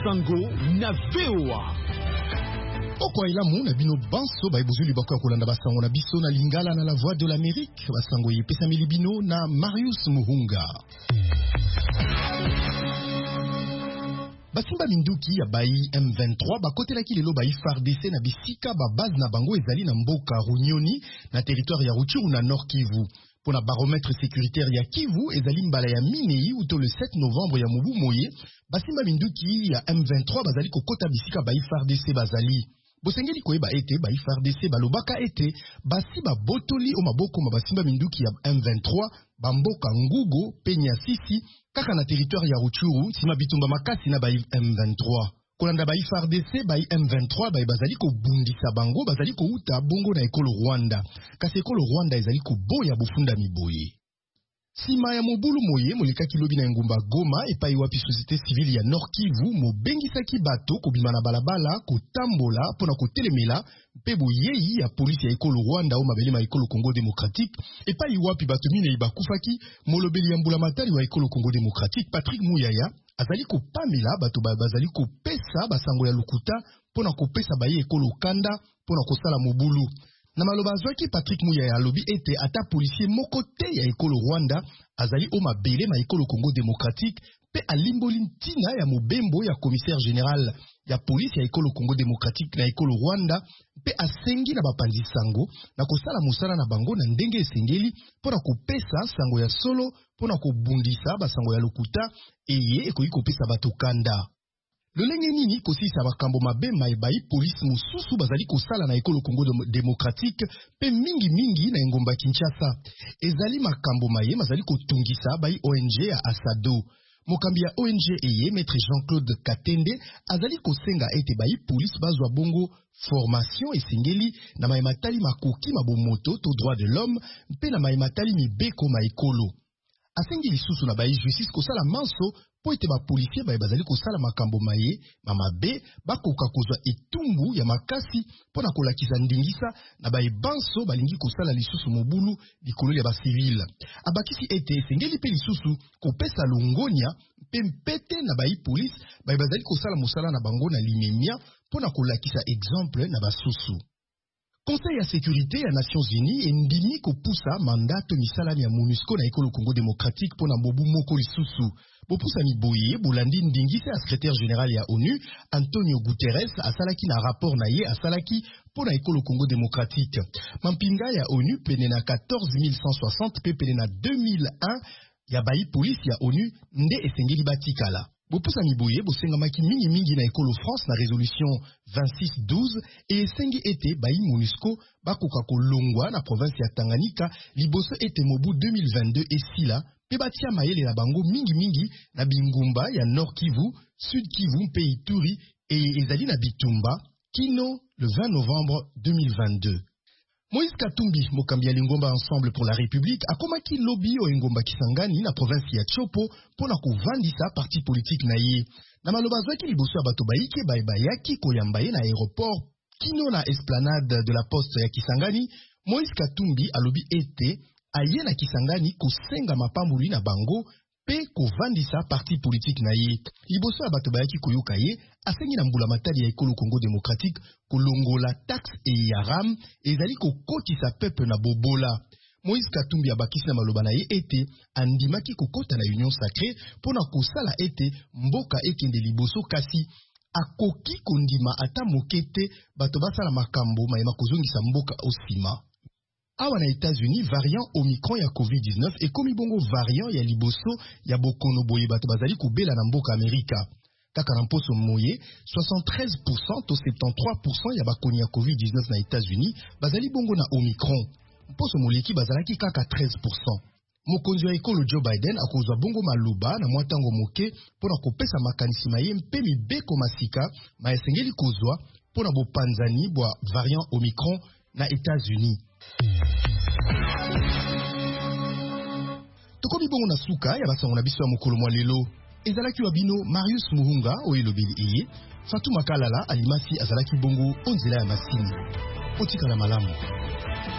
Sango na VOA. Oko ilamu na bino banso baibuzuli bako ya kolanda basango na biso na lingala na la voix de l'Amérique. Basango yepesa milibino na Marius Muhunga. Basimba minduki ya bayi M23 bakotelaki lelo bayi FARDC na bisika ba base na bango ezali na mboka Runyoni na territoire ya Rutshuru na Nord Kivu. Pour la baromètre sécuritaire ya Kivu ezali mbala ya minei uto le 7 novembre ya mubu moye basimba minduki ya M23 bazali kokota bisika bayi FARDC bazali. Bosengeli koyeba ete bayi FARDC balobaka ete basi botoli o maboko mabasimba minduki ya M23 bamboka Ngugo penya sisi kaka na territoire ya Rutshuru sima bitumba makasi na bayi M23. Kolanda bayi FARDC bayi M23 bayi bazali ko bundisa bango bazali ko uta bongo na ekolo Rwanda. Kasi ekolo Rwanda ezali ko boya bufunda miboye. Sima ya mobulu moye moleka kilobi na ngumba Goma epai wapi société civile ya Nord Kivu mobengisaki bato kobima na balabala kotambola pona kotelemela mpe boyeyi ya polisi ya ekolo Rwanda o mabele ma ekolo Congo démocratique epai wapi bato minei bakufaki molobeli ya mbula matari wa ekolo Congo démocratique Patrick Muyaya azali kopamela bato bazali kopesa basango ya lukuta pona kopesa baye ekolo kanda pona kosala mobulu. Na maloba zwaki Patrick Muyaya alobi ete ata policier moko te ya ekolo Rwanda azali o mabele ma ekolo Congo démocratique pe alimboli ntina ya mobembo ya commissaire général ya police ya ekolo Congo démocratique na ekolo Rwanda pe asengi na bapanzi sango na kosala musala na bango na ndenge esengeli pona kopesa sango ya solo pona kobundisa basango ya lokuta eye ekoki kopesa bato kanda. Lolenge nini kosisa bakambo mabema ebayi police mususu bazali kosala na ekolo Congo démocratique pe mingi na engomba Kinshasa. Ezali makambo maye mazali kotungisa bayi ONG ya Asado. Mokambi ya ONG eye Maître Jean-Claude Katende azali kosenga ete bayi police bazwa bongo formation esengeli na maimatali makoki mabomoto to droit de l'homme mpe na maimatali mibeko ma ekolo. Asengi lisusu na bayi justice kosala manso po ete ba policier bayi bazali kosala makambo maye mamabe bakoka kozwa etumbu ya makasi pona kolakisa ndingisa na bayi banso balingi kosala lisusu mobulu likolo ya ba civil. Abakisi ete esengeli pe lisusu kopesa longonia mpe mpete na bayi police bayi bazali kosala mosala na bango na limemia pona kolakisa exemple na basusu. Conseil ya sécurité ya Nations Unies endimi kopusa mandato misalami ya MONUSCO na ekolo Congo démocratique pona mobu moko lisusu. Bopusa miboye bolandi ndingisa ya secrétaire général ya ONU Antonio Guterres asalaki na rapport na ye asalaki pona ekolo Congo démocratique. Mampinga ya ONU pene na 14160 pe pene na 2001 ya bayi police ya ONU nde esengeli batikala. Bopusa miboye bosengamaki mingi na ekolo France na résolution 2612 et esengi ete bayi MONUSCO bakoka kolongwa na province ya Tanganyika liboso ete mobu 2022 esila pe batia mayele na bango mingi na bingumba ya Nord Kivu, Sud Kivu mpe Ituri et ezali na bitumba kino le 20 novembre 2022. Moïse Katumbi, mokambi ya lingomba Ensemble pour la République, akomaki lobby o engomba Kisangani na province ya Chopo pona kovandisa parti politique na ye. Na maloba zwaki liboso ya bato baike bayaki koyamba ye na aéroport kino na esplanade de la poste ya Kisangani, Moïse Katumbi alobi ete aye na Kisangani kosenga mapambuli na bango pe kovandisa parti politique na ye. Liboso ya bato bayaki koyoka ye asengi na mbula matali ya ekolo Congo démocratique kolongola taxe e yaram ezali kokotisa peuple na bobola. Moïse Katumbi abakisi na maloba na ye ete andimaki kokota na union sacrée pona kosala ete mboka ekende liboso kasi akoki kondima ata mokete bato basala makambo mayema kozongisa mboka osima. Awa na États-Unis variant Omicron ya COVID-19 ekomi bongo variant ya liboso ya bokono boye bato bazali kubela na mboka Amerika. Kaka na mposo moye 73% to 73% ya bakoni ya COVID-19 na États-Unis bazali bongo na Omicron. Mposo moleki bazalaki kaka 13%. Mokonzi wa ekolo Joe Biden akozwa bongo maluba na mwatango moke pona kopesa makanisi maye mpe mibeko masika ma esengeli kozwa pona bopanzani bwa variant Omicron na États-Unis. Tokomi bongo na suka ya basango na biso ya mokolo mwa lelo. Ezalaki wa bino Marius Muhunga oye lobeli eye. Fatou Makalala alimasi azalaki bongo onzela ya masini. Otika la malamu.